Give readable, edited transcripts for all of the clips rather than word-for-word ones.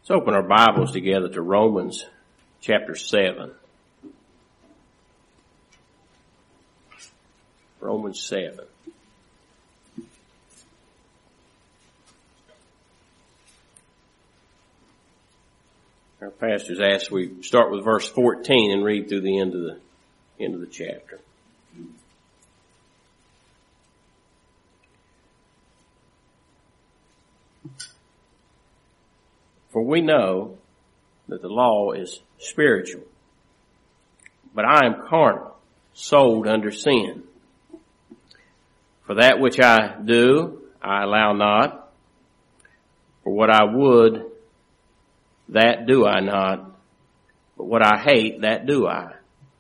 Let's open our Bibles together to Romans chapter 7. Romans 7. Our pastor's asked we start with verse 14 and read through the end of the chapter. For we know that the law is spiritual, but I am carnal, sold under sin. For that which I do, I allow not. For what I would, that do I not. But what I hate, that do I.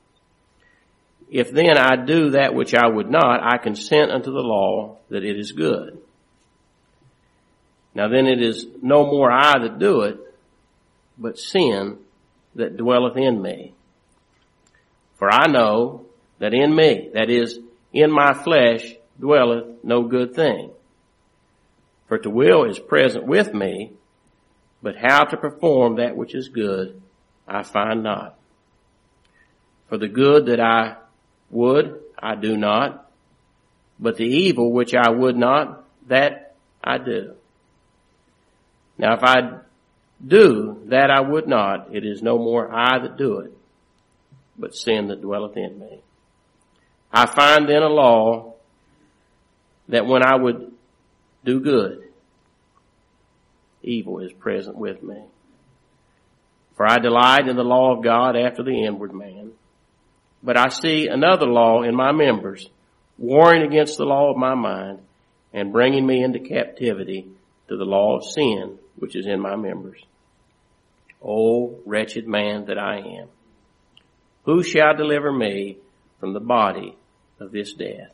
If then I do that which I would not, I consent unto the law that it is good. Now then it is no more I that do it, but sin that dwelleth in me. For I know that in me, that is, in my flesh, dwelleth no good thing. For to will is present with me, but how to perform that which is good, I find not. For the good that I would, I do not, but the evil which I would not, that I do. Now if I do that I would not, it is no more I that do it, but sin that dwelleth in me. I find then a law that when I would do good, evil is present with me. For I delight in the law of God after the inward man. But I see another law in my members, warring against the law of my mind, and bringing me into captivity to the law of sin, which is in my members. O wretched man that I am, who shall deliver me from the body of this death?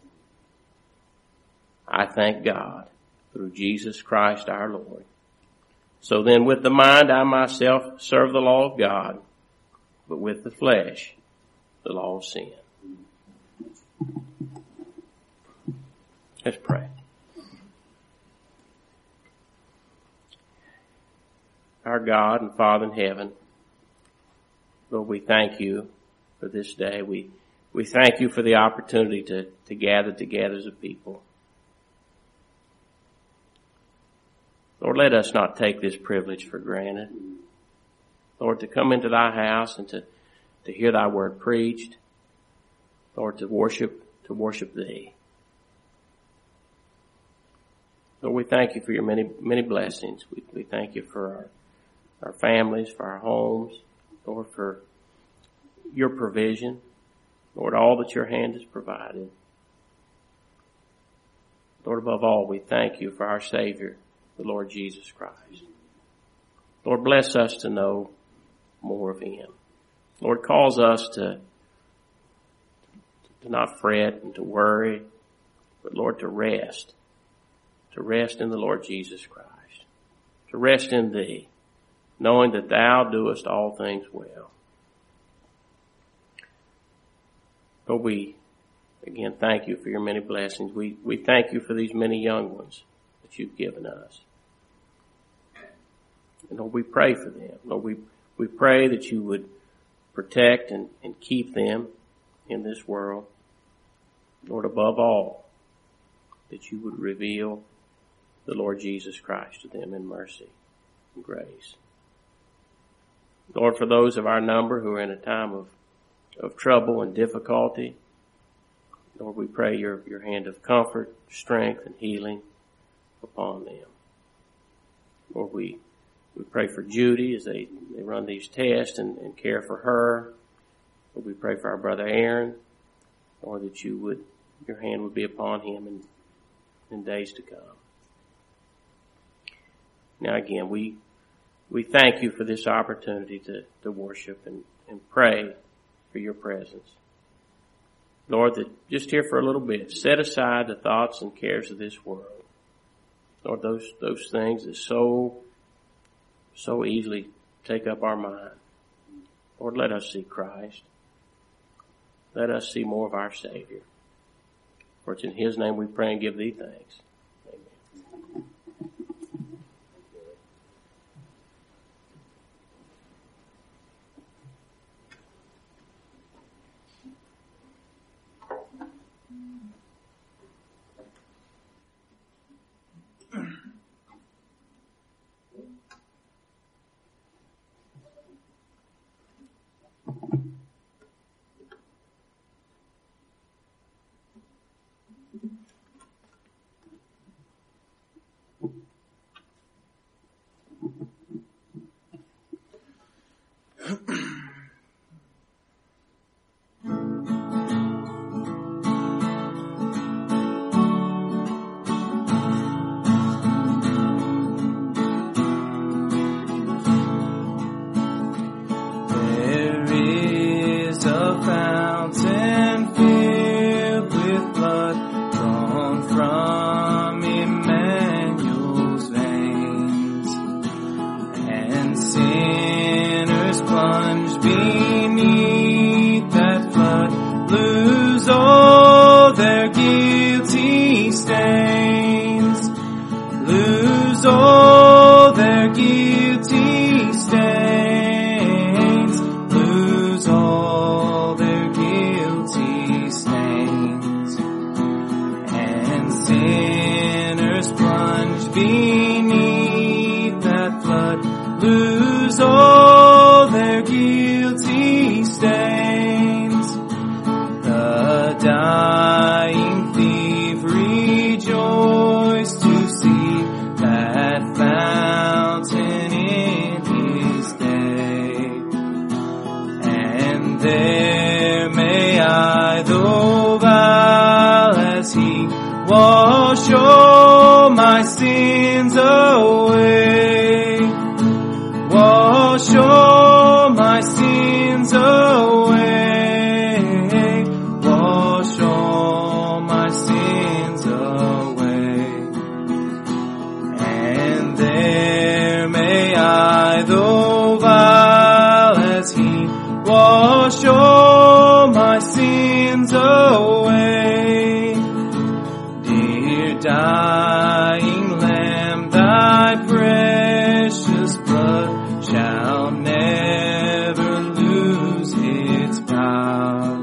I thank God through Jesus Christ our Lord. So then with the mind I myself serve the law of God, but with the flesh the law of sin. Let's pray. Our God and Father in heaven, Lord, we thank you for this day. We thank you for the opportunity to gather together as a people. Lord, let us not take this privilege for granted. Lord, to come into thy house and to hear thy word preached. Lord, to worship thee. Lord, we thank you for your many, many blessings. We thank you for our families, for our homes, Lord, for your provision, Lord, all that your hand has provided. Lord, above all, we thank you for our Savior, the Lord Jesus Christ. Lord, bless us to know more of him. Lord, cause us to not fret and to worry, but Lord, to rest in the Lord Jesus Christ, to rest in thee, knowing that thou doest all things well. Lord, we again thank you for your many blessings. We thank you for these many young ones that you've given us. And Lord, we pray for them. Lord, we pray that you would protect and keep them in this world. Lord, above all, that you would reveal the Lord Jesus Christ to them in mercy and grace. Lord, for those of our number who are in a time of trouble and difficulty, Lord, we pray your hand of comfort, strength, and healing upon them. Lord, we pray for Judy as they run these tests and care for her. Lord, we pray for our brother Aaron, Lord, that your hand would be upon him in days to come. Now again, we thank you for this opportunity to worship and pray for your presence. Lord, that just here for a little bit, set aside the thoughts and cares of this world. Lord, those things that so easily take up our mind. Lord, let us see Christ. Let us see more of our Savior. For it's in his name we pray and give thee thanks. Amen. beneath that flood lose all their guilty stains, lose all their guilty stains, lose all their guilty stains, and sinners plunge beneath that flood lose all their guilty stains. The dying thief rejoiced to see that fountain in his day. And there may I, though vile as he, wash all my sins away. Wash all my sins away. Wash all my sins away. And there may I, though vile as he, wash all my sins away. Dear dying Lamb, thy precious blood shall never lose its power.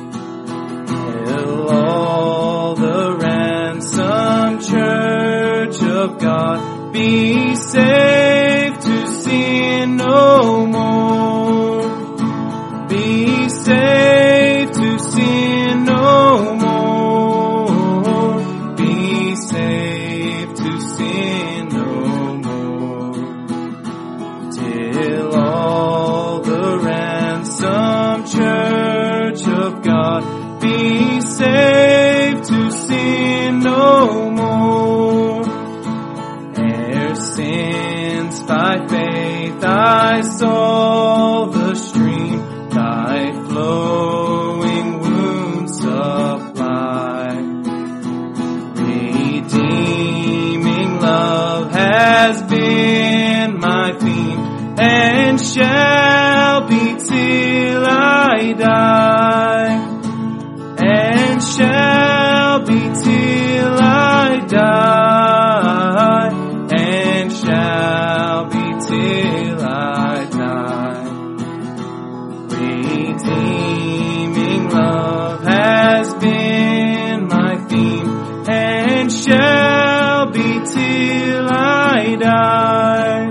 Till all the ransomed church of God be safe to sin no more. Be safe to sin no more. Be safe to sin no more. Till all the ransomed church of God be safe to sin no more. Ere since by faith I saw the stream thy flowing wounds supply. Redeeming love has been my theme and shall be till I die, and shall be till I die, and shall be till I die. Redeeming love has been my theme and shall be till I die.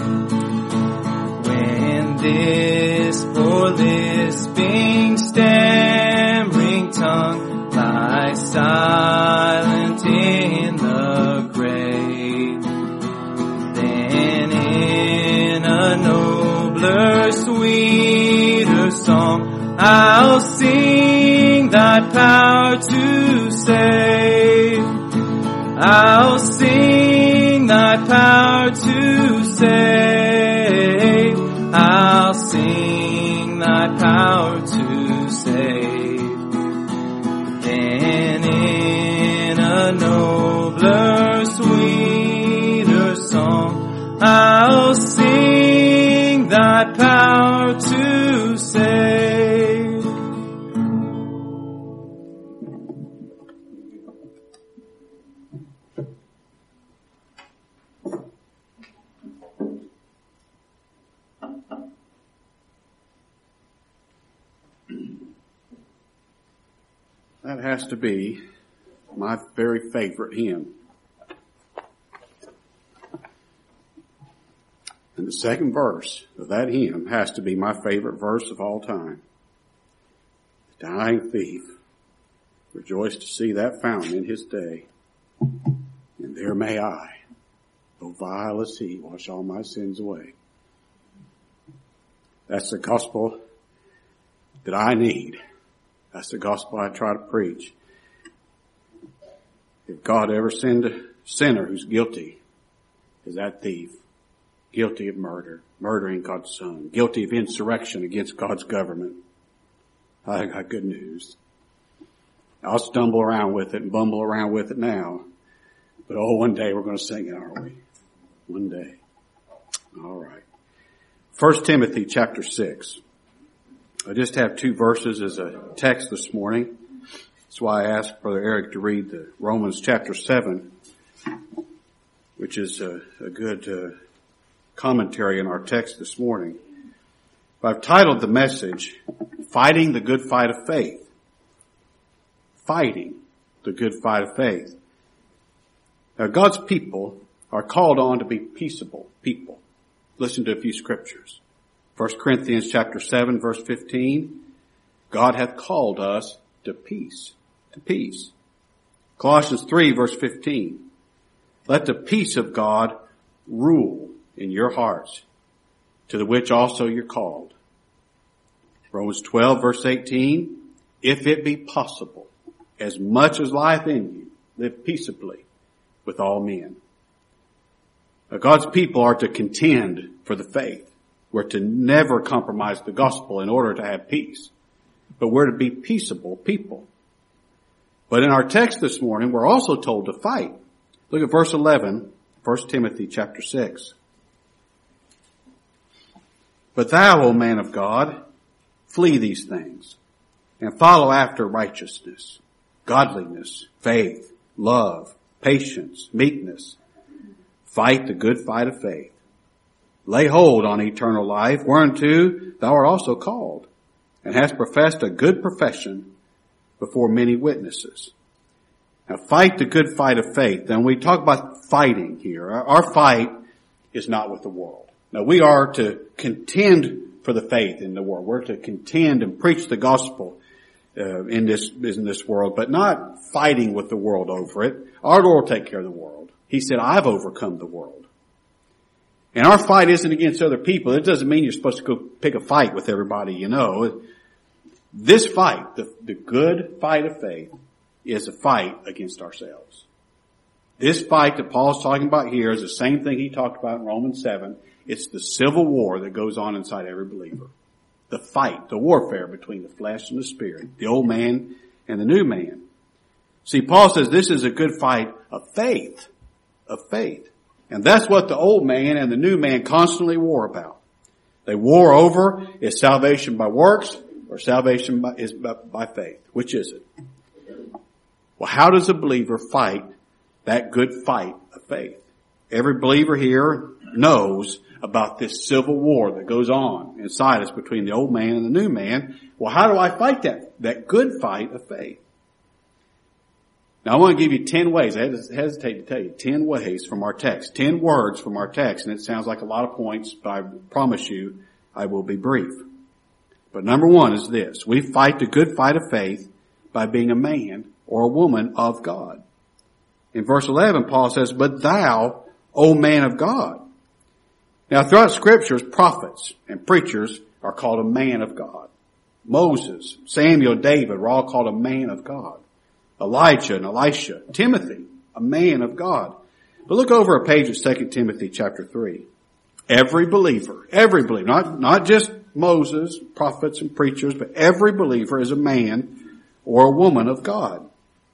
When this poor lisping, stammering tongue lies silent in the grave, then in a nobler, sweeter song I'll sing thy power to save. I'll sing thy power to save. I'll sing thy power to save. Then in a nobler, sweeter song I'll sing thy power to save. That has to be my very favorite hymn. And the second verse of that hymn has to be my favorite verse of all time. The dying thief rejoiced to see that fountain in his day. And there may I, though vile as he, wash all my sins away. That's the gospel that I need. That's the gospel I try to preach. If God ever send a sinner who's guilty as that thief, guilty of murder, murdering God's son, guilty of insurrection against God's government, I got good news. I'll stumble around with it and bumble around with it now, but one day we're going to sing it, aren't we? One day. All right. 1 Timothy chapter 6. I just have 2 verses as a text this morning. That's why I asked Brother Eric to read the Romans chapter 7, which is a good commentary on our text this morning. I've titled the message, Fighting the Good Fight of Faith. Fighting the good fight of faith. Now, God's people are called on to be peaceable people. Listen to a few scriptures. 1 Corinthians chapter 7, verse 15. God hath called us to peace. To peace. Colossians 3, verse 15. Let the peace of God rule in your hearts, to the which also you're called. Romans 12, verse 18. If it be possible, as much as lieth in you, live peaceably with all men. Now, God's people are to contend for the faith. We're to never compromise the gospel in order to have peace. But we're to be peaceable people. But in our text this morning, we're also told to fight. Look at verse 11, 1 Timothy chapter 6. But thou, O man of God, flee these things, and follow after righteousness, godliness, faith, love, patience, meekness. Fight the good fight of faith. Lay hold on eternal life, whereunto thou art also called, and hast professed a good profession before many witnesses. Now fight the good fight of faith. And we talk about fighting here. Our fight is not with the world. Now we are to contend for the faith in the world. We're to contend and preach the gospel in this world, but not fighting with the world over it. Our Lord will take care of the world. He said, I've overcome the world. And our fight isn't against other people. It doesn't mean you're supposed to go pick a fight with everybody you know. This fight, the good fight of faith, is a fight against ourselves. This fight that Paul's talking about here is the same thing he talked about in Romans 7. It's the civil war that goes on inside every believer. The fight, the warfare between the flesh and the spirit, the old man and the new man. See, Paul says this is a good fight of faith. Of faith. And that's what the old man and the new man constantly war about. They war over, is salvation by works or salvation by faith? Which is it? Well, how does a believer fight that good fight of faith? Every believer here knows about this civil war that goes on inside us between the old man and the new man. Well, how do I fight that good fight of faith? Now, I want to give you 10 ways. I hesitate to tell you 10 ways from our text, 10 words from our text, and it sounds like a lot of points, but I promise you I will be brief. But number 1 is this. We fight the good fight of faith by being a man or a woman of God. In verse 11, Paul says, but thou, O man of God. Now, throughout scriptures, prophets and preachers are called a man of God. Moses, Samuel, David were all called a man of God. Elijah and Elisha, Timothy, a man of God. But look over a page of 2 Timothy chapter 3. Every believer, not just Moses, prophets and preachers, but every believer is a man or a woman of God.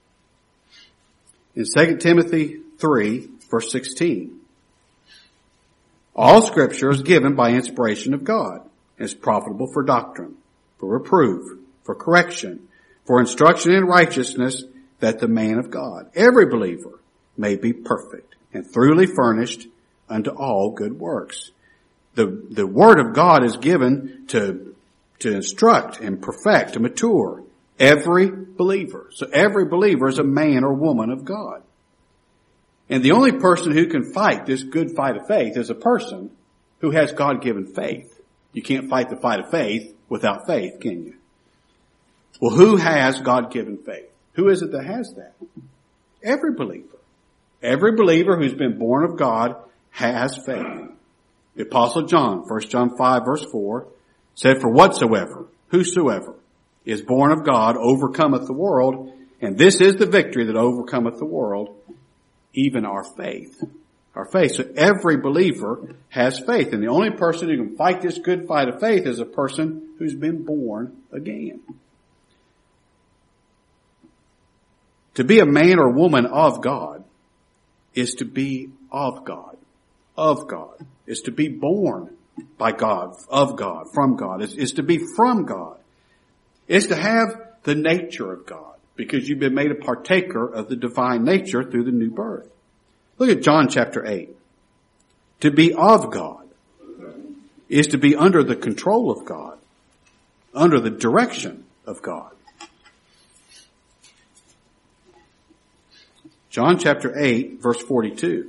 In 2 Timothy 3, verse 16, all scripture is given by inspiration of God and is profitable for doctrine, for reproof, for correction, for instruction in righteousness, that the man of God, every believer, may be perfect and thoroughly furnished unto all good works. The word of God is given to instruct and perfect, to mature every believer. So every believer is a man or woman of God. And the only person who can fight this good fight of faith is a person who has God-given faith. You can't fight the fight of faith without faith, can you? Well, who has God-given faith? Who is it that has that? Every believer. Every believer who's been born of God has faith. The Apostle John, 1 John 5 verse 4, said, for whatsoever, whosoever is born of God overcometh the world, and this is the victory that overcometh the world, even our faith. Our faith. So every believer has faith. And the only person who can fight this good fight of faith is a person who's been born again. To be a man or woman of God is to be of God. Of God. Is to be born by God, of God, from God. Is to be from God. is to have the nature of God, because you've been made a partaker of the divine nature through the new birth. Look at John chapter 8. To be of God is to be under the control of God, under the direction of God. John chapter 8, verse 42.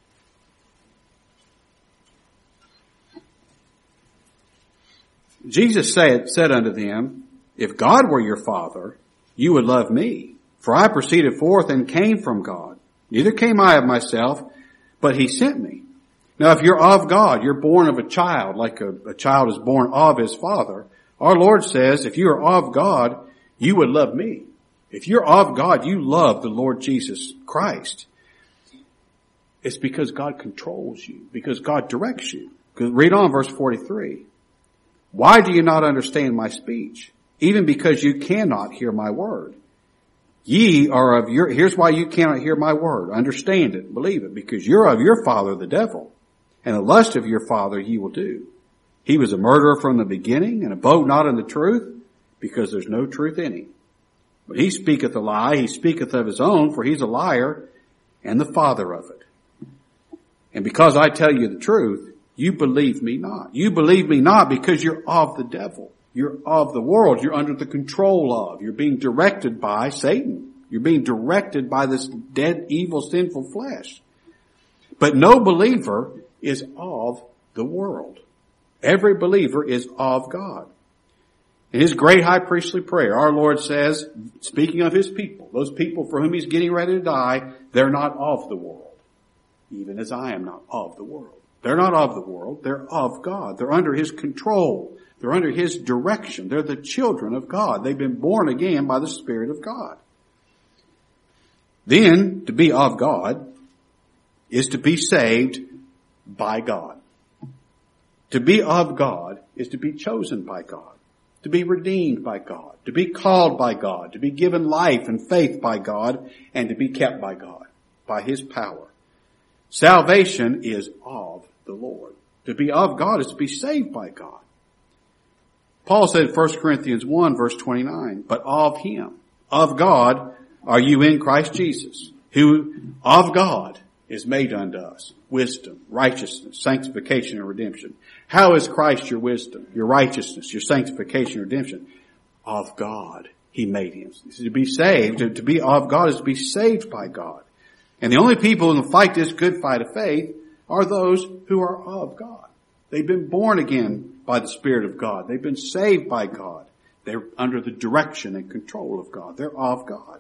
Jesus said unto them, if God were your Father, you would love me, for I proceeded forth and came from God. Neither came I of myself, but he sent me. Now if you're of God, you're born of a child, like a child is born of his father. Our Lord says, if you are of God, you would love me. If you're of God, you love the Lord Jesus Christ. It's because God controls you, because God directs you. Read on verse 43. Why do you not understand my speech? Even because you cannot hear my word. Here's why you cannot hear my word. Understand it, believe it, because you're of your father the devil, and the lust of your father ye will do. He was a murderer from the beginning, and abode not in the truth, because there's no truth in him. But he speaketh a lie, he speaketh of his own, for he's a liar, and the father of it. And because I tell you the truth, you believe me not. You believe me not because you're of the devil. You're of the world. You're under the control of. You're being directed by Satan. You're being directed by this dead, evil, sinful flesh. But no believer is of the world. Every believer is of God. In his great high priestly prayer, our Lord says, speaking of his people, those people for whom he's getting ready to die, they're not of the world, even as I am not of the world. They're not of the world. They're of God. They're under his control. They're under his direction. They're the children of God. They've been born again by the Spirit of God. Then, to be of God is to be saved by God. To be of God is to be chosen by God. To be redeemed by God, to be called by God, to be given life and faith by God, and to be kept by God, by his power. Salvation is of the Lord. To be of God is to be saved by God. Paul said in 1 Corinthians 1 verse 29, but of him, of God, are you in Christ Jesus, who of God is made unto us wisdom, righteousness, sanctification, and redemption. How is Christ your wisdom, your righteousness, your sanctification, and redemption? Of God he made him. To be saved, to be of God is to be saved by God. And the only people who fight this good fight of faith are those who are of God. They've been born again by the Spirit of God. They've been saved by God. They're under the direction and control of God. They're of God.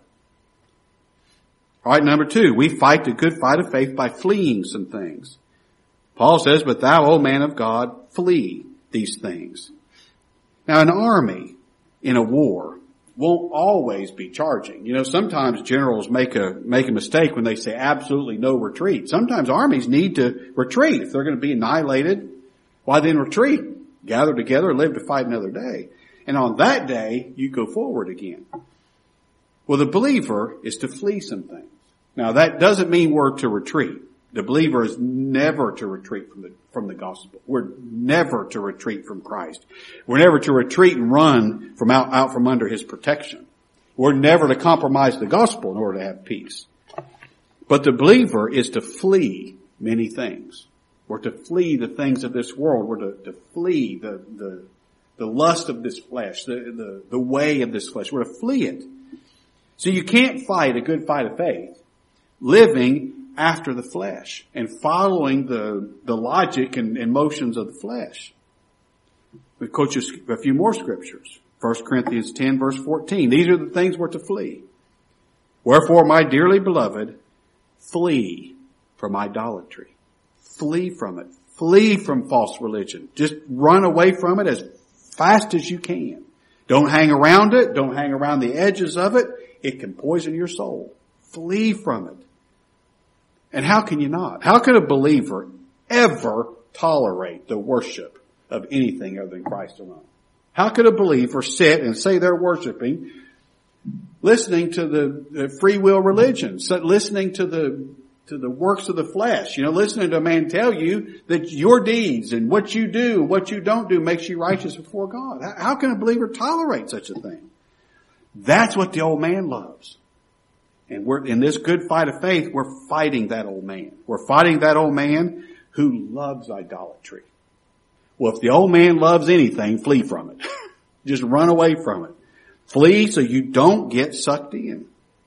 All right, number 2, we fight the good fight of faith by fleeing some things. Paul says, but thou, O man of God, flee these things. Now, an army in a war won't always be charging. You know, sometimes generals make a mistake when they say absolutely no retreat. Sometimes armies need to retreat. If they're going to be annihilated, why then retreat? Gather together, live to fight another day. And on that day, you go forward again. Well, the believer is to flee some things. Now, that doesn't mean we're to retreat. The believer is never to retreat from the gospel. We're never to retreat from Christ. We're never to retreat and run from out from under his protection. We're never to compromise the gospel in order to have peace. But the believer is to flee many things. We're to flee the things of this world. We're to flee the lust of this flesh, the way of this flesh. We're to flee it. So you can't fight a good fight of faith living after the flesh and following the logic and motions of the flesh. We quote you a few more scriptures. 1 Corinthians 10 verse 14. These are the things we're to flee. Wherefore, my dearly beloved, flee from idolatry. Flee from it. Flee from false religion. Just run away from it as fast as you can. Don't hang around it. Don't hang around the edges of it. It can poison your soul. Flee from it. And how can you not? How could a believer ever tolerate the worship of anything other than Christ alone? How could a believer sit and say they're worshiping, listening to the free will religion, listening to the works of the flesh. Listening to a man tell you that your deeds and what you do and what you don't do makes you righteous before God. How can a believer tolerate such a thing? That's what the old man loves. And we're in this good fight of faith, we're fighting that old man. We're fighting that old man who loves idolatry. Well, if the old man loves anything, flee from it. Just run away from it. Flee so you don't get sucked in.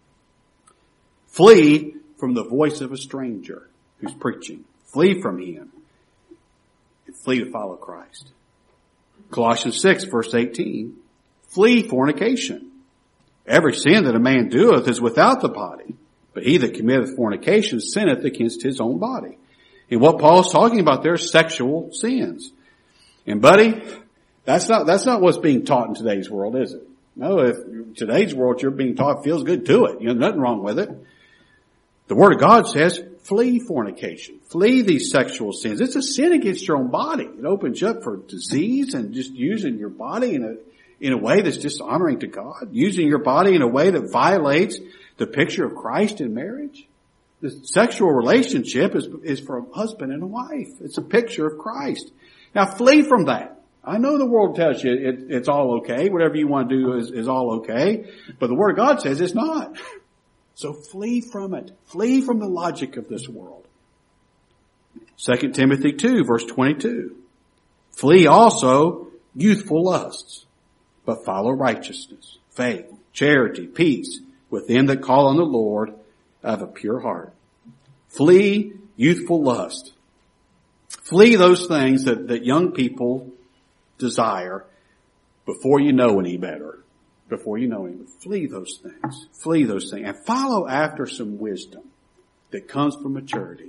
Flee from the voice of a stranger who's preaching. Flee from him. And flee to follow Christ. Colossians 6 verse 18. Flee fornication. Every sin that a man doeth is without the body, but he that committeth fornication sinneth against his own body. And what Paul's talking about there is sexual sins. And buddy, that's not what's being taught in today's world, is it? No, if today's world you're being taught feels good, do it. Nothing wrong with it. The Word of God says, flee fornication. Flee these sexual sins. It's a sin against your own body. It opens you up for disease and just using your body in a way that's dishonoring to God. Using your body in a way that violates the picture of Christ in marriage. The sexual relationship is for a husband and a wife. It's a picture of Christ. Now flee from that. I know the world tells you it's all okay. Whatever you want to do is all okay. But the Word of God says it's not. So flee from it. Flee from the logic of this world. 2 Timothy 2 verse 22. Flee also youthful lusts, but follow righteousness, faith, charity, peace with them that call on the Lord of a pure heart. Flee youthful lust. Flee those things that young people desire before you know any better. Before you know any better. Flee those things. Flee those things. And follow after some wisdom that comes from maturity.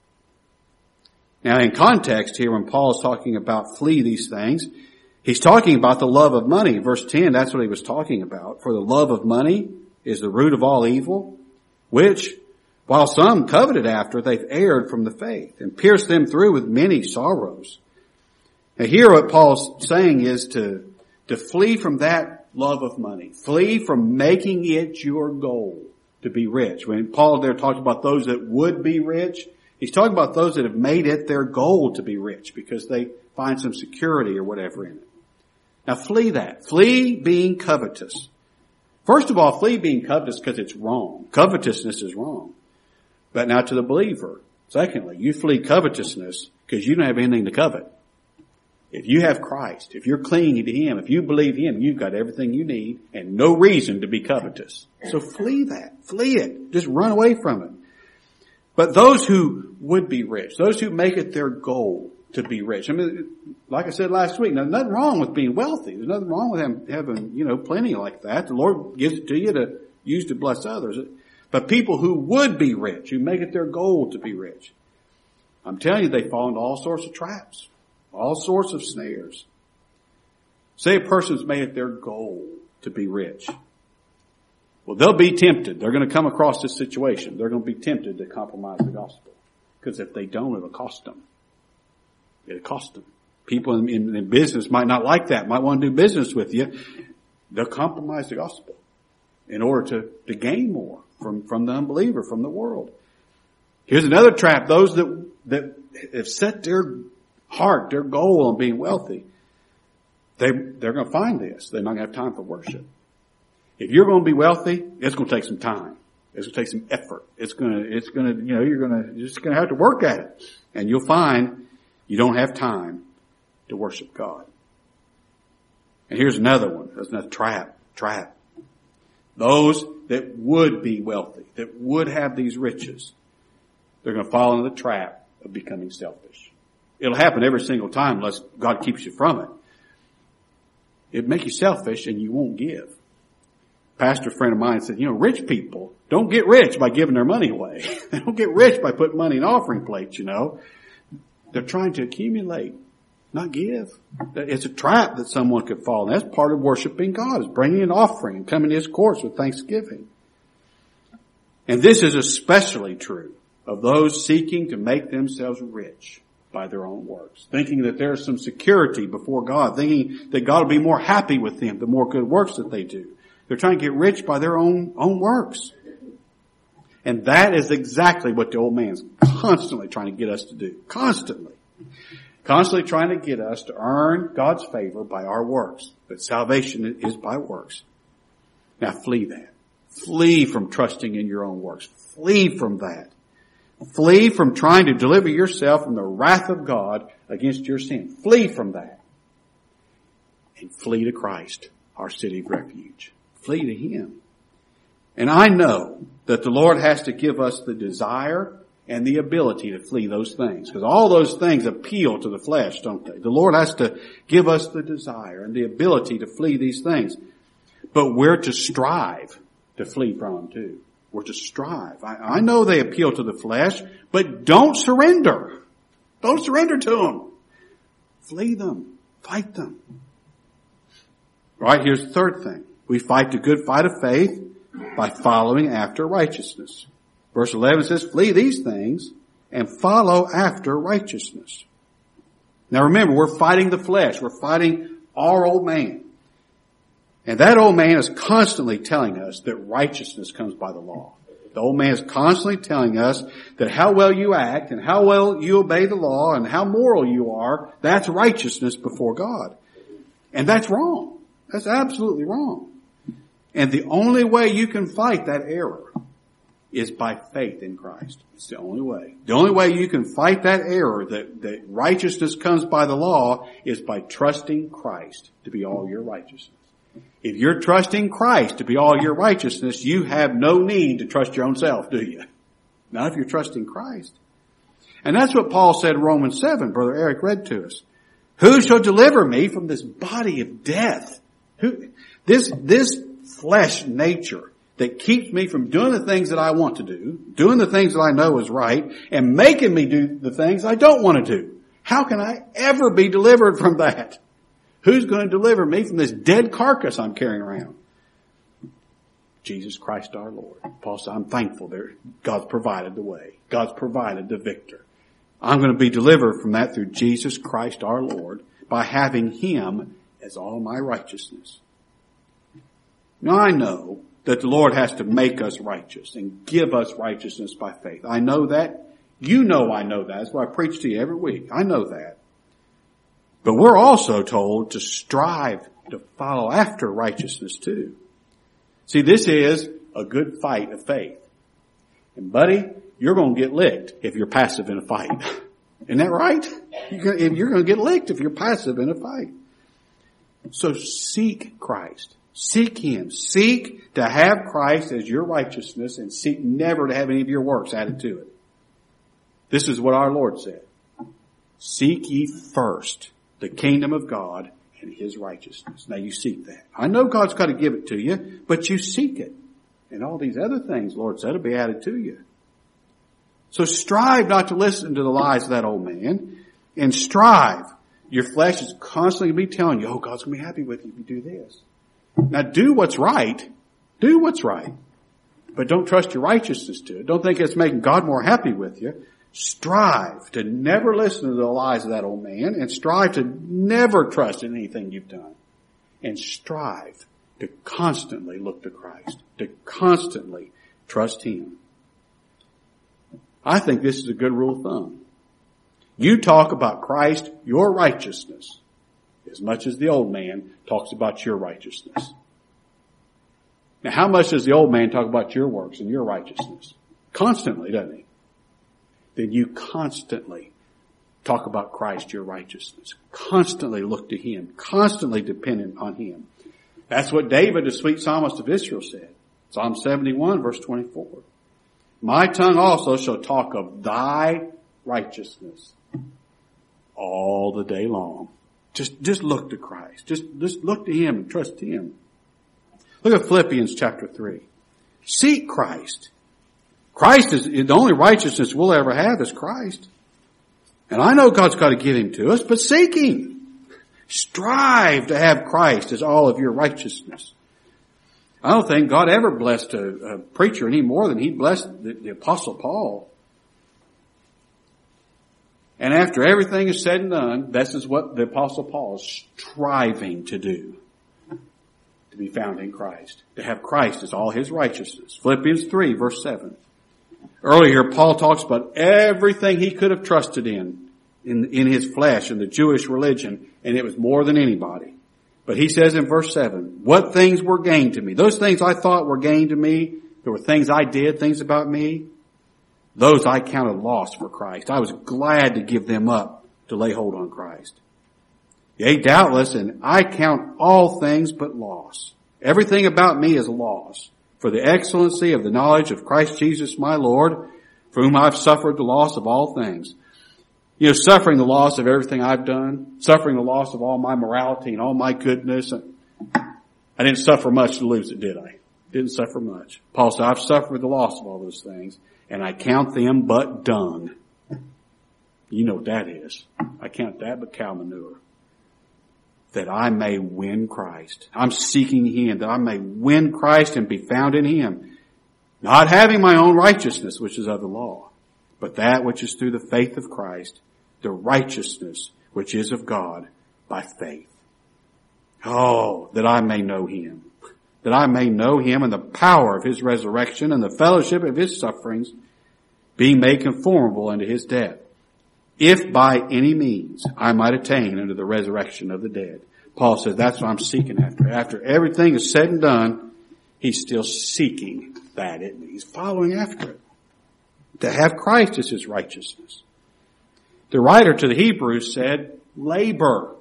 Now in context here, when Paul is talking about flee these things, he's talking about the love of money. Verse 10, that's what he was talking about. For the love of money is the root of all evil, which, while some coveted after, they've erred from the faith and pierced them through with many sorrows. Now here what Paul's saying is to flee from that love of money. Flee from making it your goal to be rich. When Paul there talked about those that would be rich, he's talking about those that have made it their goal to be rich because they find some security or whatever in it. Now flee that. Flee being covetous. First of all, flee being covetous because it's wrong. Covetousness is wrong. But now to the believer, secondly, you flee covetousness because you don't have anything to covet. If you have Christ, if you're clinging to Him, if you believe Him, you've got everything you need and no reason to be covetous. So flee that. Flee it. Just run away from it. But those who would be rich, those who make it their goal to be rich. I mean, like I said last week, there's nothing wrong with being wealthy. There's nothing wrong with having, plenty like that. The Lord gives it to you to use to bless others. But people who would be rich, who make it their goal to be rich, I'm telling you, they fall into all sorts of traps, all sorts of snares. Say a person's made it their goal to be rich. Well, they'll be tempted. They're going to come across this situation. They're going to be tempted to compromise the gospel. Because if they don't, it'll cost them. It'll cost them. People in business might not like that, might want to do business with you. They'll compromise the gospel in order to gain more from the unbeliever, from the world. Here's another trap. Those that have set their heart, their goal on being wealthy, they're going to find this. They're not going to have time for worship. If you're going to be wealthy, it's going to take some time. It's going to take some effort. You're just going to have to work at it. And you'll find you don't have time to worship God. And here's another one. There's another trap. Those that would be wealthy, that would have these riches, they're going to fall into the trap of becoming selfish. It'll happen every single time unless God keeps you from it. It'll make you selfish and you won't give. Pastor friend of mine said, rich people don't get rich by giving their money away. They don't get rich by putting money in offering plates, They're trying to accumulate, not give. It's a trap that someone could fall in. That's part of worshiping God, is bringing an offering and coming to His courts with thanksgiving. And this is especially true of those seeking to make themselves rich by their own works, thinking that there's some security before God, thinking that God will be more happy with them the more good works that they do. They're trying to get rich by their own works. And that is exactly what the old man is constantly trying to get us to do. Constantly. Constantly trying to get us to earn God's favor by our works. But salvation is by works. Now flee that. Flee from trusting in your own works. Flee from that. Flee from trying to deliver yourself from the wrath of God against your sin. Flee from that. And flee to Christ, our city of refuge. Flee to Him. And I know that the Lord has to give us the desire and the ability to flee those things. Because all those things appeal to the flesh, don't they? The Lord has to give us the desire and the ability to flee these things. But we're to strive to flee from them too. We're to strive. I know they appeal to the flesh, but don't surrender. Don't surrender to them. Flee them. Fight them. Right, here's the third thing. We fight the good fight of faith by following after righteousness. Verse 11 says, flee these things and follow after righteousness. Now remember, we're fighting the flesh. We're fighting our old man. And that old man is constantly telling us that righteousness comes by the law. The old man is constantly telling us that how well you act and how well you obey the law and how moral you are, that's righteousness before God. And that's wrong. That's absolutely wrong. And the only way you can fight that error is by faith in Christ. It's the only way. The only way you can fight that error that righteousness comes by the law is by trusting Christ to be all your righteousness. If you're trusting Christ to be all your righteousness, you have no need to trust your own self, do you? Not if you're trusting Christ. And that's what Paul said in Romans 7, Brother Eric read to us. Who shall deliver me from this body of death? This flesh nature that keeps me from doing the things that I want to do, doing the things that I know is right, and making me do the things I don't want to do. How can I ever be delivered from that? Who's going to deliver me from this dead carcass I'm carrying around? Jesus Christ our Lord. Paul said, I'm thankful that God's provided the way. God's provided the victor. I'm going to be delivered from that through Jesus Christ our Lord by having Him as all my righteousness. Now I know that the Lord has to make us righteous and give us righteousness by faith. I know that. You know I know that. That's why I preach to you every week. I know that. But we're also told to strive to follow after righteousness too. See, this is a good fight of faith. And buddy, you're going to get licked if you're passive in a fight. Isn't that right? You're going to get licked if you're passive in a fight. So seek Christ. Seek Him. Seek to have Christ as your righteousness and seek never to have any of your works added to it. This is what our Lord said. Seek ye first the kingdom of God and His righteousness. Now you seek that. I know God's got to give it to you, but you seek it. And all these other things, Lord said, will be added to you. So strive not to listen to the lies of that old man, and strive. Your flesh is constantly going to be telling you, oh, God's going to be happy with you if you do this. Now do what's right. Do what's right. But don't trust your righteousness to it. Don't think it's making God more happy with you. Strive to never listen to the lies of that old man, and strive to never trust in anything you've done. And strive to constantly look to Christ, to constantly trust Him. I think this is a good rule of thumb. You talk about Christ, your righteousness, as much as the old man talks about your righteousness. Now, how much does the old man talk about your works and your righteousness? Constantly, doesn't he? Then you constantly talk about Christ, your righteousness. Constantly look to Him. Constantly dependent on Him. That's what David, the sweet psalmist of Israel, said. Psalm 71, verse 24. My tongue also shall talk of Thy righteousness all the day long. Just look to Christ. Just look to Him and trust Him. Look at Philippians chapter 3. Seek Christ. Christ is the only righteousness we'll ever have is Christ. And I know God's got to give Him to us, but seek Him. Strive to have Christ as all of your righteousness. I don't think God ever blessed a preacher any more than He blessed the Apostle Paul. And after everything is said and done, this is what the Apostle Paul is striving to do. To be found in Christ. To have Christ as all his righteousness. Philippians 3, verse 7. Earlier, Paul talks about everything he could have trusted in his flesh, in the Jewish religion, and it was more than anybody. But he says in verse 7, what things were gain to me? Those things I thought were gain to me, there were things I did, things about me, those I counted loss for Christ. I was glad to give them up to lay hold on Christ. Yea, doubtless, and I count all things but loss. Everything about me is loss, for the excellency of the knowledge of Christ Jesus my Lord, for whom I've suffered the loss of all things. You know, suffering the loss of everything I've done, suffering the loss of all my morality and all my goodness. I didn't suffer much to lose it, did I? Didn't suffer much. Paul said, I've suffered the loss of all those things, and I count them but dung. You know what that is. I count that but cow manure. That I may win Christ. I'm seeking Him, that I may win Christ and be found in Him. Not having my own righteousness, which is of the law, but that which is through the faith of Christ, the righteousness which is of God by faith. Oh, that I may know Him. That I may know Him and the power of His resurrection and the fellowship of His sufferings, being made conformable unto His death, if by any means I might attain unto the resurrection of the dead. Paul says that's what I'm seeking after. After everything is said and done, he's still seeking that. He's following after it. To have Christ as his righteousness. The writer to the Hebrews said, labor,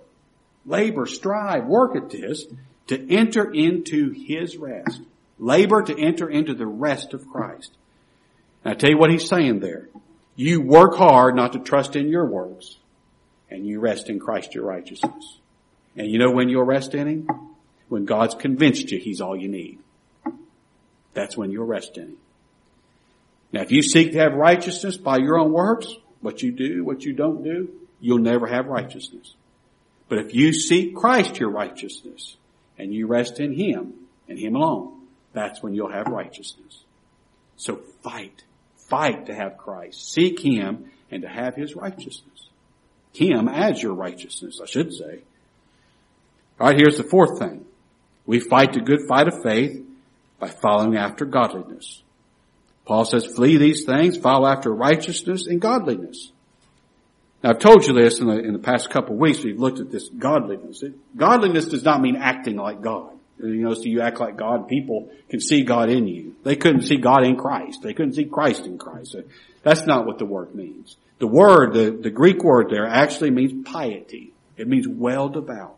strive, work at this to enter into his rest. Labor to enter into the rest of Christ. And I tell you what he's saying there. You work hard not to trust in your works, and you rest in Christ your righteousness. And you know when you'll rest in Him? When God's convinced you He's all you need. That's when you'll rest in Him. Now if you seek to have righteousness by your own works, what you do, what you don't do, you'll never have righteousness. But if you seek Christ your righteousness, and you rest in Him, and Him alone, that's when you'll have righteousness. So fight to have Christ. Seek Him and to have His righteousness. Him as your righteousness, I should say. All right, here's the fourth thing. We fight the good fight of faith by following after godliness. Paul says, flee these things, follow after righteousness and godliness. Now, I've told you this in the past couple of weeks. We've looked at this godliness. Godliness does not mean acting like God. You know, so you act like God, people can see God in you. They couldn't see God in Christ. They couldn't see Christ in Christ. So that's not what the word means. The word, the Greek word there actually means piety. It means well devout.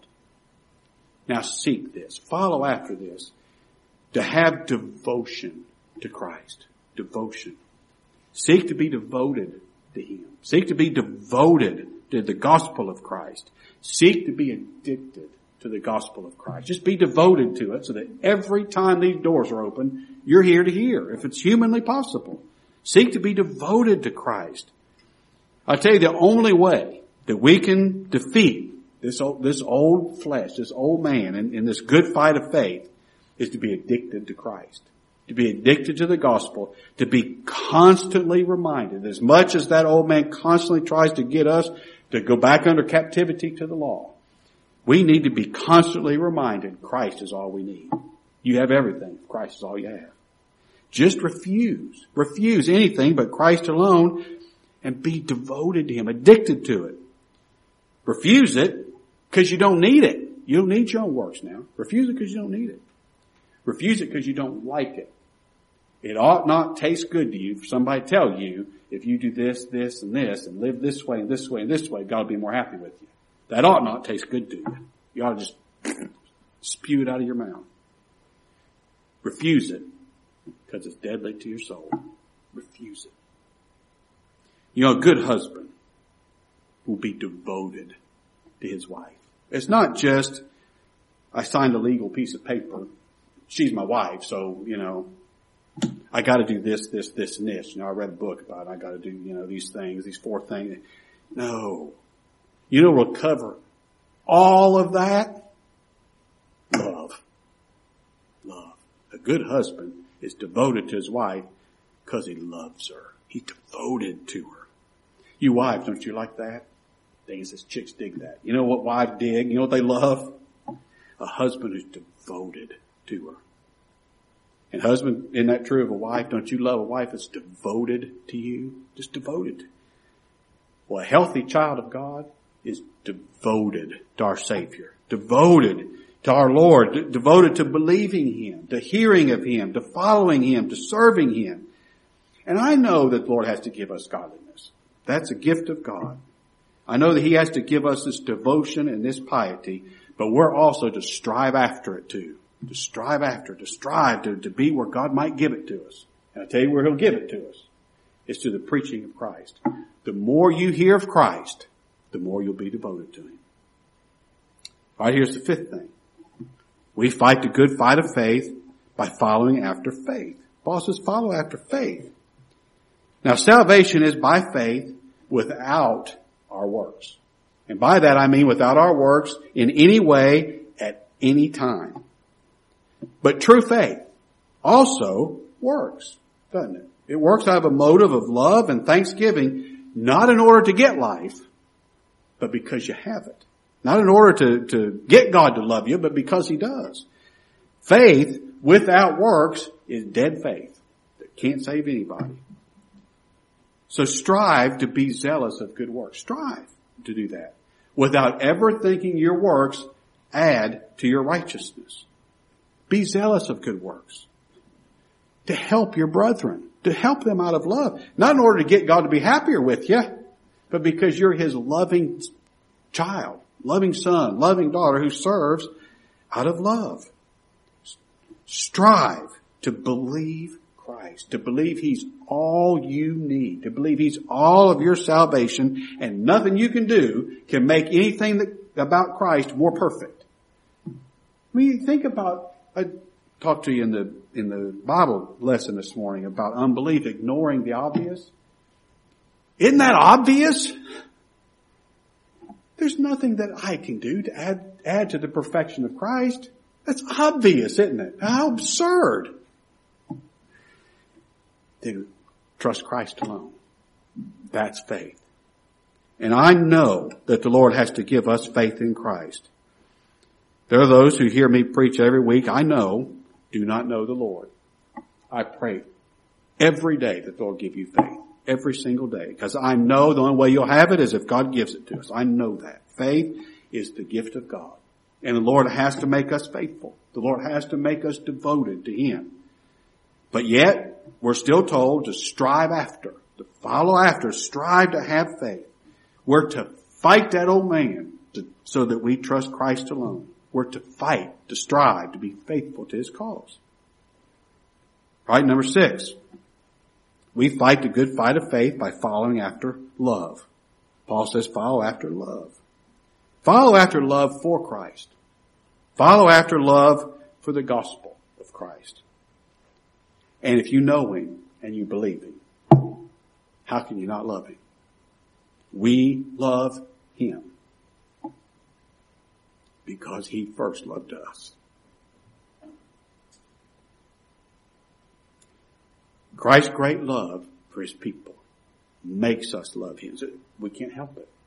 Now seek this. Follow after this. To have devotion to Christ. Devotion. Seek to be devoted to Him. Seek to be devoted to the gospel of Christ. Seek to be addicted to the gospel of Christ. Just be devoted to it so that every time these doors are open, you're here to hear, if it's humanly possible. Seek to be devoted to Christ. I'll tell you the only way that we can defeat this old flesh, this old man in this good fight of faith is to be addicted to Christ. To be addicted to the gospel. To be constantly reminded, as much as that old man constantly tries to get us to go back under captivity to the law. We need to be constantly reminded Christ is all we need. You have everything. Christ is all you have. Just refuse. Refuse anything but Christ alone and be devoted to Him, addicted to it. Refuse it because you don't need it. You don't need your own works now. Refuse it because you don't need it. Refuse it because you don't like it. It ought not taste good to you for somebody to tell you if you do this, this, and this, and live this way and this way and this way, God will be more happy with you. That ought not taste good to you. You ought to just spew it out of your mouth. Refuse it because it's deadly to your soul. Refuse it. You know, a good husband will be devoted to his wife. It's not just, I signed a legal piece of paper. She's my wife, so, you know, I got to do this, this, this, and this. You know, I read a book about it. I got to do, you know, these things, these 4 things. No. You know what will cover all of that? Love. Love. A good husband is devoted to his wife because he loves her. He's devoted to her. You wives, don't you like that? Things as chicks dig that. You know what wives dig? You know what they love? A husband who's devoted to her. And husband, isn't that true of a wife? Don't you love a wife that's devoted to you? Just devoted. Well, a healthy child of God is devoted to our Savior, devoted to our Lord, devoted to believing Him, to hearing of Him, to following Him, to serving Him. And I know that the Lord has to give us godliness. That's a gift of God. I know that He has to give us this devotion and this piety, but we're also to strive after it too. To strive after, to strive to be where God might give it to us. And I tell you where He'll give it to us. It's to the preaching of Christ. The more you hear of Christ, the more you'll be devoted to Him. All right, here's the fifth thing. We fight the good fight of faith by following after faith. Paul says follow after faith. Now salvation is by faith without our works. And by that I mean without our works in any way at any time. But true faith also works, doesn't it? It works out of a motive of love and thanksgiving, not in order to get life, but because you have it. Not in order to get God to love you, but because He does. Faith without works is dead faith that can't save anybody. So strive to be zealous of good works. Strive to do that without ever thinking your works add to your righteousness. Be zealous of good works to help your brethren, to help them out of love. Not in order to get God to be happier with you, but because you're His loving child, loving son, loving daughter who serves out of love. Strive to believe Christ, to believe He's all you need, to believe He's all of your salvation, and nothing you can do can make anything about Christ more perfect. I mean, think about, I talked to you in the Bible lesson this morning about unbelief, ignoring the obvious. Isn't that obvious? There's nothing that I can do to add to the perfection of Christ. That's obvious, isn't it? How absurd. Then trust Christ alone. That's faith. And I know that the Lord has to give us faith in Christ. There are those who hear me preach every week, I know, do not know the Lord. I pray every day that the Lord give you faith. Every single day. Because I know the only way you'll have it is if God gives it to us. I know that. Faith is the gift of God. And the Lord has to make us faithful. The Lord has to make us devoted to Him. But yet, we're still told to strive after, to follow after, strive to have faith. We're to fight that old man so that we trust Christ alone. We're to fight, to strive, to be faithful to His cause. Right, number 6. We fight the good fight of faith by following after love. Paul says follow after love. Follow after love for Christ. Follow after love for the gospel of Christ. And if you know Him and you believe Him, how can you not love Him? We love Him because He first loved us. Christ's great love for His people makes us love Him. We can't help it.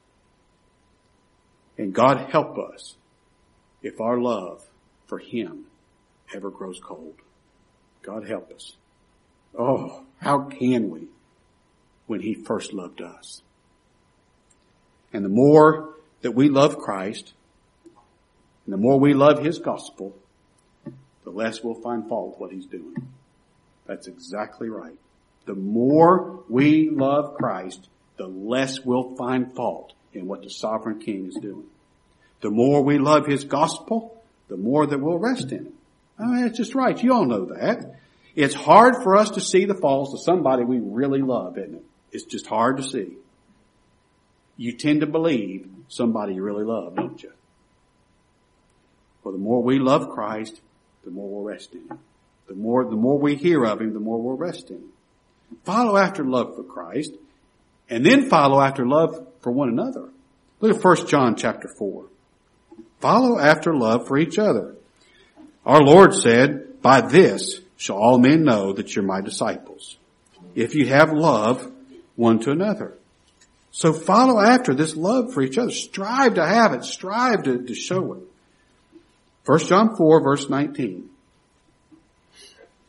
And God help us if our love for Him ever grows cold. God help us. Oh, how can we when He first loved us? And the more that we love Christ, and the more we love His gospel, the less we'll find fault with what He's doing. That's exactly right. The more we love Christ, the less we'll find fault in what the sovereign King is doing. The more we love His gospel, the more that we'll rest in it. I mean, it's just right. You all know that. It's hard for us to see the faults of somebody we really love, isn't it? It's just hard to see. You tend to believe somebody you really love, don't you? Well, the more we love Christ, the more we'll rest in Him. The more we hear of Him, the more we'll rest in Him. Follow after love for Christ, and then follow after love for one another. Look at 1 John chapter 4. Follow after love for each other. Our Lord said, by this shall all men know that you're my disciples, if you have love one to another. So follow after this love for each other. Strive to have it. Strive to show it. 1 John 4 verse 19.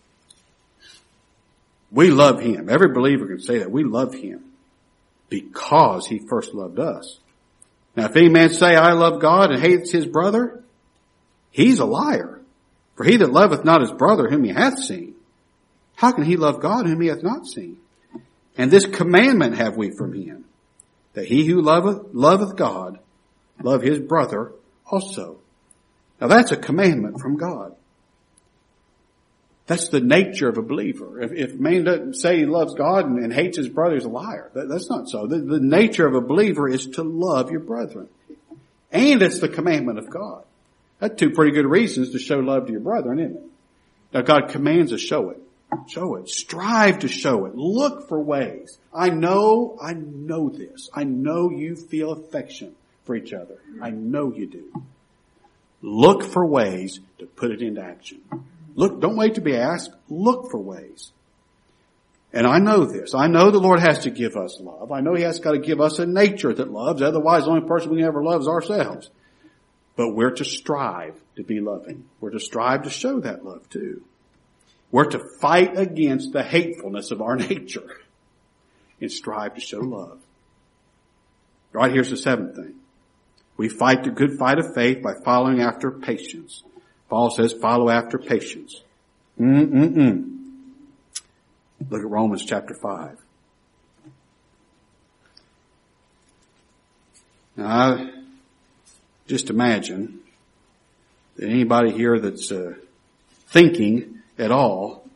We love Him. Every believer can say that. We love Him because He first loved us. Now if any man say, I love God and hates his brother, he's a liar. For he that loveth not his brother whom he hath seen, how can he love God whom he hath not seen? And this commandment have we from Him, that he who loveth God, love his brother also. Now that's a commandment from God. That's the nature of a believer. If a man doesn't say he loves God and hates his brother, he's a liar. That's not so. The nature of a believer is to love your brethren. And it's the commandment of God. That's two pretty good reasons to show love to your brethren, isn't it? Now God commands us, show it. Show it. Strive to show it. Look for ways. I know this. I know you feel affection for each other. I know you do. Look for ways to put it into action. Look, don't wait to be asked. Look for ways. And I know this. I know the Lord has to give us love. I know He has got to give us a nature that loves. Otherwise, the only person we can ever love is ourselves. But we're to strive to be loving. We're to strive to show that love too. We're to fight against the hatefulness of our nature and strive to show love. Right, here's the seventh thing. We fight the good fight of faith by following after patience. Paul says, follow after patience. Look at Romans chapter 5. Now, just imagine that anybody here that's thinking at all,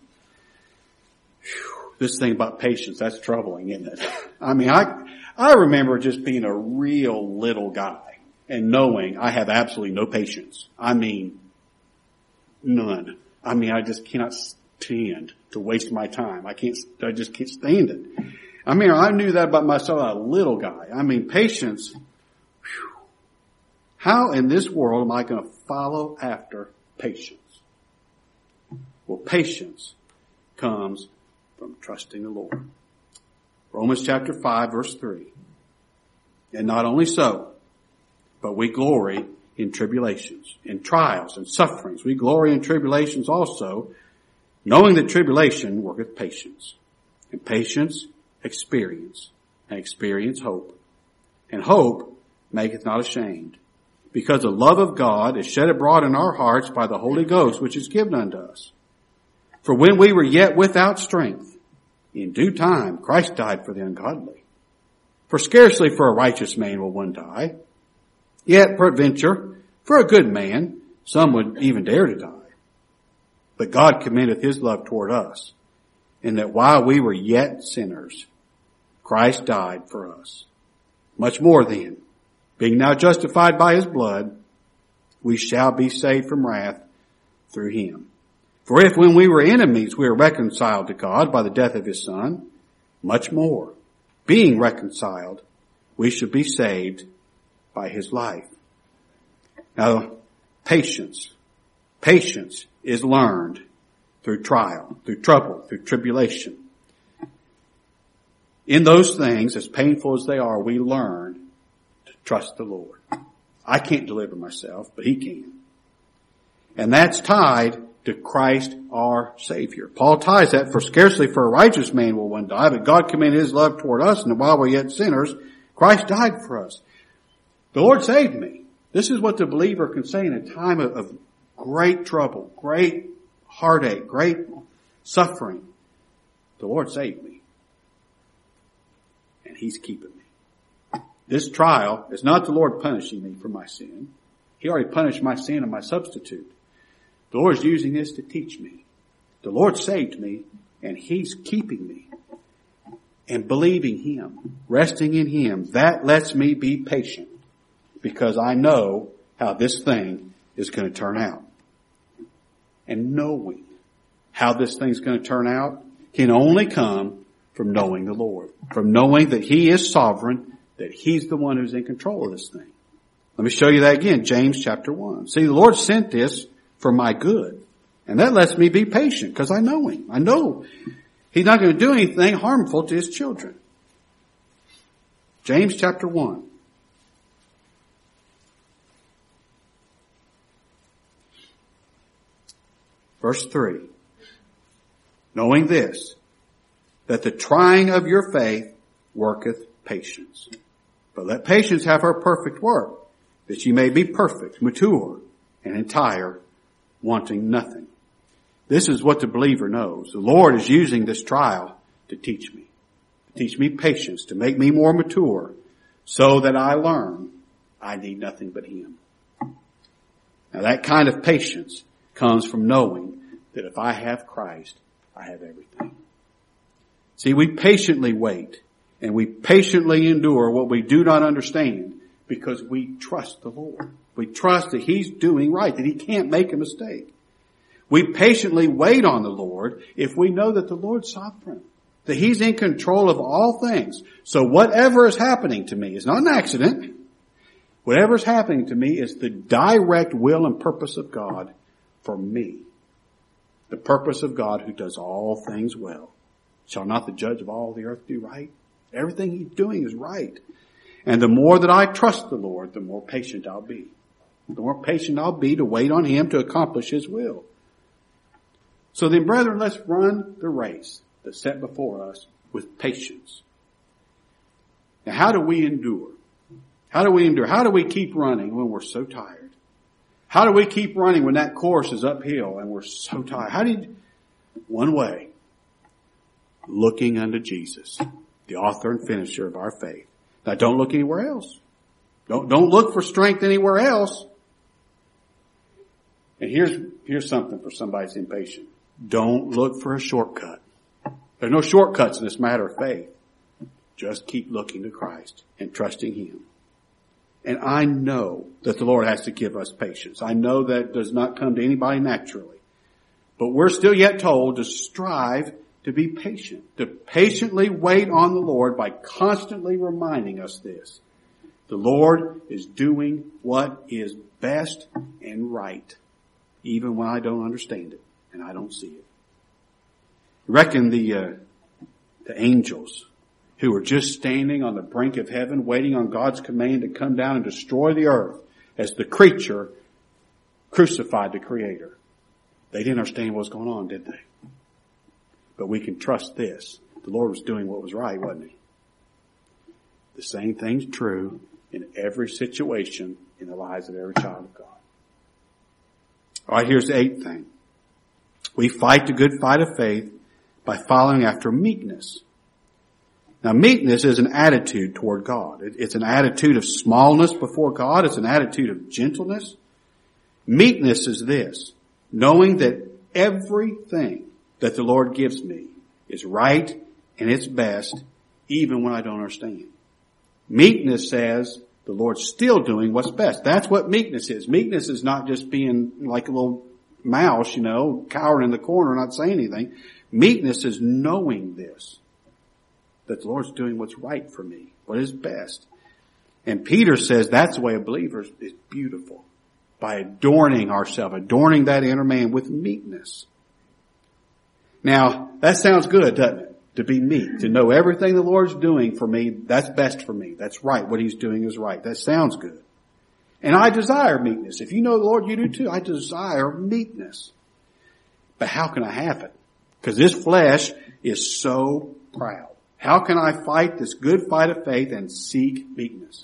this thing about patience, that's troubling, isn't it? I mean, I remember just being a real little guy and knowing I have absolutely no patience. I mean, none. I mean, I just cannot stand to waste my time. I just can't stand it. I mean, I knew that about myself, a little guy. I mean, patience. Whew. How in this world am I going to follow after patience? Well, patience comes from trusting the Lord. Romans chapter 5 verse 3. And not only so, but we glory in tribulations, in trials and sufferings. We glory in tribulations also, knowing that tribulation worketh patience. And patience, experience. And experience, hope. And hope maketh not ashamed, because the love of God is shed abroad in our hearts by the Holy Ghost, which is given unto us. For when we were yet without strength, in due time Christ died for the ungodly. For scarcely for a righteous man will one die. Yet, peradventure, for a good man, some would even dare to die. But God commendeth His love toward us, in that while we were yet sinners, Christ died for us. Much more then, being now justified by His blood, we shall be saved from wrath through Him. For if when we were enemies we were reconciled to God by the death of His Son, much more, being reconciled, we should be saved by His life. Now, patience is learned through trial, through trouble, through tribulation. In those things, as painful as they are, we learn to trust the Lord. I can't deliver myself, but He can. And that's tied to Christ our Savior. Paul ties that, for scarcely for a righteous man will one die, but God commended His love toward us, and while we're yet sinners, Christ died for us. The Lord saved me. This is what the believer can say in a time of great trouble, great heartache, great suffering. The Lord saved me. And He's keeping me. This trial is not the Lord punishing me for my sin. He already punished my sin and my substitute. The Lord is using this to teach me. The Lord saved me, and He's keeping me. And believing Him, resting in Him, that lets me be patient, because I know how this thing is going to turn out. And knowing how this thing's going to turn out can only come from knowing the Lord, from knowing that He is sovereign, that He's the one who's in control of this thing. Let me show you that again, James chapter 1. See, the Lord sent this for my good. And that lets me be patient because I know Him. I know He's not going to do anything harmful to His children. James chapter 1. Verse 3. Knowing this, that the trying of your faith worketh patience. But let patience have her perfect work, that ye may be perfect, mature, and entire, wanting nothing. This is what the believer knows. The Lord is using this trial to teach me patience, to make me more mature, so that I learn I need nothing but Him. Now that kind of patience comes from knowing that if I have Christ, I have everything. See, we patiently wait and we patiently endure what we do not understand because we trust the Lord. We trust that He's doing right, that He can't make a mistake. We patiently wait on the Lord if we know that the Lord's sovereign, that He's in control of all things. So whatever is happening to me is not an accident. Whatever is happening to me is the direct will and purpose of God for me. The purpose of God who does all things well. Shall not the judge of all the earth do right? Everything He's doing is right. And the more that I trust the Lord, the more patient I'll be. The more patient I'll be to wait on Him to accomplish His will. So then, brethren, let's run the race that's set before us with patience. Now, how do we endure? How do we endure? How do we keep running when we're so tired? How do we keep running when that course is uphill and we're so tired? One way. Looking unto Jesus, the author and finisher of our faith. Now don't look anywhere else. Don't look for strength anywhere else. And here's something for somebody that's impatient. Don't look for a shortcut. There's no shortcuts in this matter of faith. Just keep looking to Christ and trusting Him. And I know that the Lord has to give us patience. I know that does not come to anybody naturally. But we're still yet told to strive to be patient, to patiently wait on the Lord by constantly reminding us this. The Lord is doing what is best and right, even when I don't understand it and I don't see it. I reckon the angels who were just standing on the brink of heaven, waiting on God's command to come down and destroy the earth as the creature crucified the Creator. They didn't understand what was going on, did they? But we can trust this. The Lord was doing what was right, wasn't He? The same thing's true in every situation in the lives of every child of God. All right, here's the eighth thing. We fight the good fight of faith by following after meekness. Now, meekness is an attitude toward God. It's an attitude of smallness before God. It's an attitude of gentleness. Meekness is this, knowing that everything that the Lord gives me is right and it's best, even when I don't understand. Meekness says the Lord's still doing what's best. That's what meekness is. Meekness is not just being like a little mouse, cowering in the corner, not saying anything. Meekness is knowing this, that the Lord's doing what's right for me, what is best. And Peter says that's the way a believer is beautiful, by adorning ourselves, adorning that inner man with meekness. Now, that sounds good, doesn't it? To be meek, to know everything the Lord's doing for me, that's best for me. That's right. What He's doing is right. That sounds good. And I desire meekness. If you know the Lord, you do too. I desire meekness. But how can I have it? Because this flesh is so proud. How can I fight this good fight of faith and seek meekness?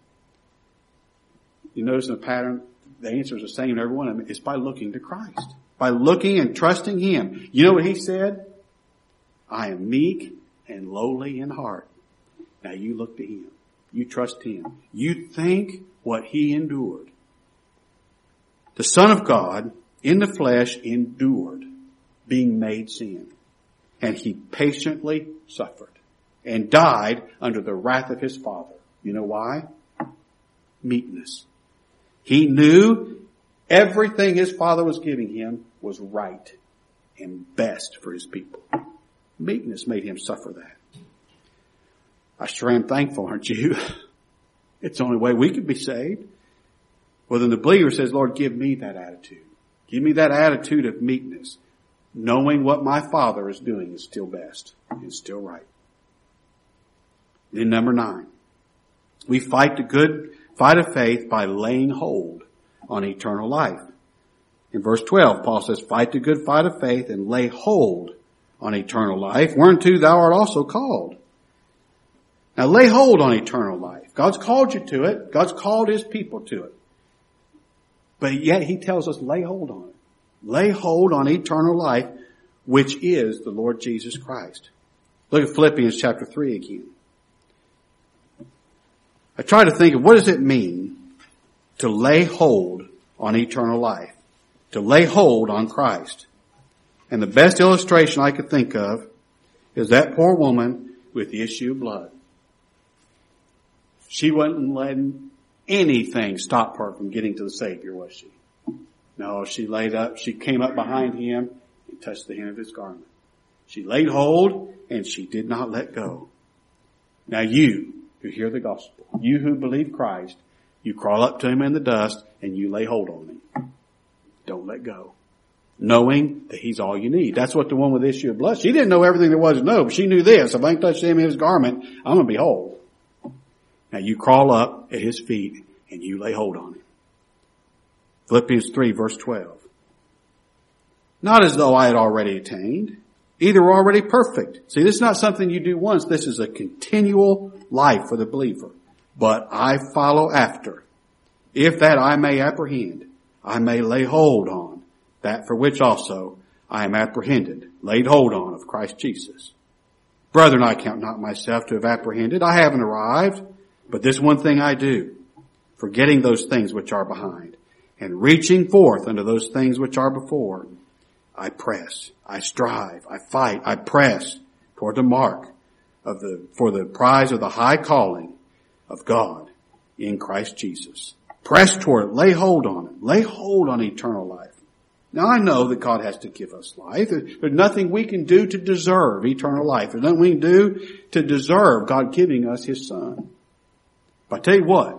You notice the pattern, the answer is the same in every one of them. It's by looking to Christ. By looking and trusting Him. You know what He said? I am meek and lowly in heart. Now you look to Him. You trust Him. You think what He endured. The Son of God in the flesh endured being made sin. And He patiently suffered and died under the wrath of His Father. You know why? Meekness. He knew everything His Father was giving Him was right and best for His people. Meekness made Him suffer that. I sure am thankful, aren't you? It's the only way we could be saved. Well, then the believer says, Lord, give me that attitude. Give me that attitude of meekness. Knowing what my Father is doing is still best. It's still right. Then number 9. We fight the good fight of faith by laying hold on eternal life. In verse 12, Paul says, fight the good fight of faith and lay hold on eternal life, whereunto thou art also called. Now lay hold on eternal life. God's called you to it. God's called His people to it. But yet He tells us lay hold on it. Lay hold on eternal life, which is the Lord Jesus Christ. Look at Philippians chapter 3 again. I try to think of what does it mean to lay hold on eternal life, to lay hold on Christ. And the best illustration I could think of is that poor woman with the issue of blood. She wasn't letting anything stop her from getting to the Savior, was she? No, she came up behind Him and touched the hem of His garment. She laid hold and she did not let go. Now you who hear the gospel, you who believe Christ, you crawl up to Him in the dust and you lay hold on Him. Don't let go. Knowing that He's all you need. That's what the one with the issue of blood, she didn't know everything there was to know, but she knew this. If I can touch the hem of His garment, I'm going to be whole. Now you crawl up at His feet and you lay hold on Him. Philippians 3 verse 12. Not as though I had already attained. Either were already perfect. See, this is not something you do once. This is a continual life for the believer. But I follow after. If that I may apprehend, I may lay hold on that for which also I am apprehended, laid hold on of Christ Jesus. Brethren, I count not myself to have apprehended. I haven't arrived. But this one thing I do, forgetting those things which are behind, and reaching forth unto those things which are before, I press, I strive, I fight, I press toward the mark for the prize of the high calling of God in Christ Jesus. Press toward it, lay hold on it, lay hold on eternal life. Now I know that God has to give us life. There's nothing we can do to deserve eternal life. There's nothing we can do to deserve God giving us His Son. But I tell you what,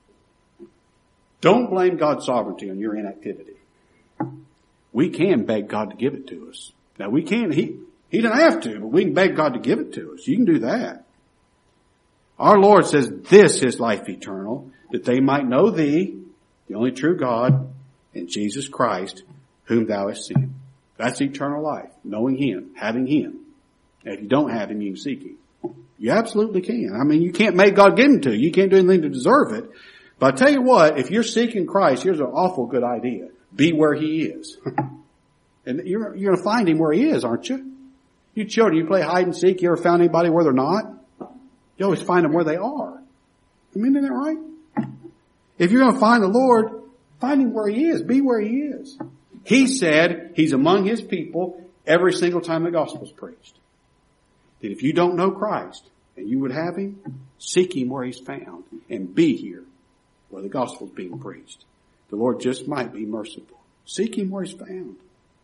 don't blame God's sovereignty on your inactivity. We can beg God to give it to us. Now we can, He doesn't have to, but we can beg God to give it to us. You can do that. Our Lord says, this is life eternal, that they might know Thee, the only true God, and Jesus Christ, whom Thou hast sent. That's eternal life, knowing Him, having Him. And if you don't have Him, you can seek Him. You absolutely can. I mean, you can't make God give Him to you. You can't do anything to deserve it. But I tell you what, if you're seeking Christ, here's an awful good idea. Be where He is. And you're going to find Him where He is, aren't you? You children, you play hide and seek. You ever found anybody where they're not? You always find them where they are. I mean, isn't that right? If you're going to find the Lord, find Him where He is. Be where He is. He said He's among His people every single time the gospel's preached. That if you don't know Christ and you would have Him, seek Him where He's found and be here where the gospel's being preached. The Lord just might be merciful. Seek Him where He's found.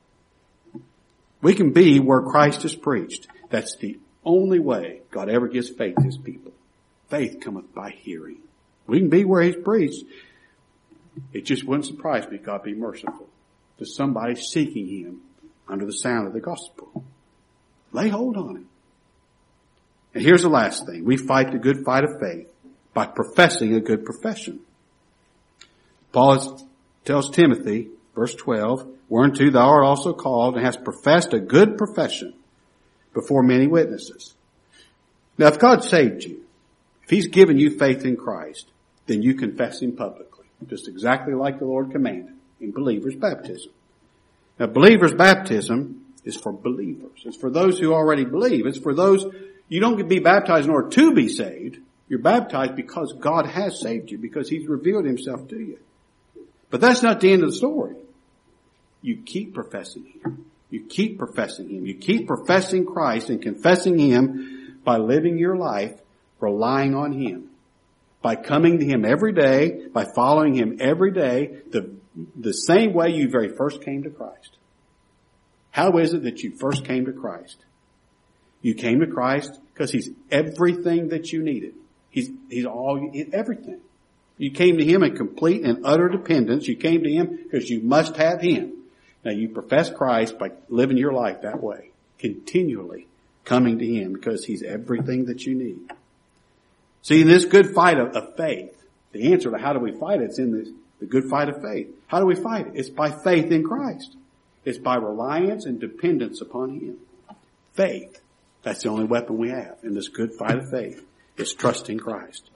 We can be where Christ is preached. That's the only way God ever gives faith to His people. Faith cometh by hearing. We can be where He's preached. It just wouldn't surprise me if God be merciful to somebody seeking Him under the sound of the gospel. Lay hold on Him. And here's the last thing. We fight the good fight of faith by professing a good profession. Paul tells Timothy, verse 12, whereunto thou art also called and hast professed a good profession before many witnesses. Now, if God saved you, if He's given you faith in Christ, then you confess Him publicly, just exactly like the Lord commanded in believer's baptism. Now, believer's baptism is for believers. It's for those who already believe. It's for those, you don't be baptized in order to be saved. You're baptized because God has saved you, because He's revealed Himself to you. But that's not the end of the story. You keep professing Him. You keep professing Him. You keep professing Christ and confessing Him by living your life relying on Him. By coming to Him every day, by following Him every day, the same way you very first came to Christ. How is it that you first came to Christ? You came to Christ because He's everything that you needed. He's everything. You came to Him in complete and utter dependence. You came to Him because you must have Him. Now you profess Christ by living your life that way. Continually coming to Him because He's everything that you need. See, in this good fight of faith, the answer to how do we fight it's in the good fight of faith. How do we fight it? It's by faith in Christ. It's by reliance and dependence upon Him. Faith. That's the only weapon we have in this good fight of faith, is trusting Christ.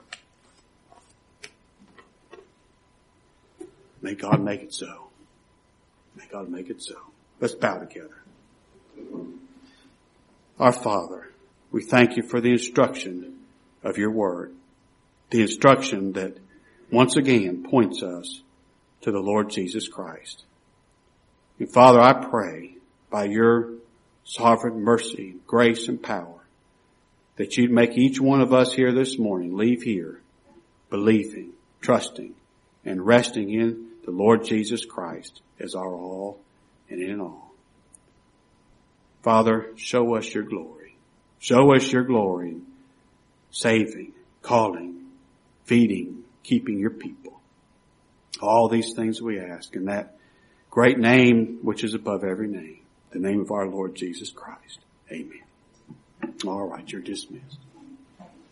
May God make it so. May God make it so. Let's bow together. Our Father, we thank you for the instruction of your word. The instruction that once again points us to the Lord Jesus Christ. And Father, I pray by your sovereign mercy, grace, and power that you'd make each one of us here this morning leave here believing, trusting, and resting in the Lord Jesus Christ as our all and in all. Father, show us your glory. Show us your glory in saving, calling, feeding, keeping your people. All these things we ask in that great name which is above every name, the name of our Lord Jesus Christ. Amen. All right, you're dismissed.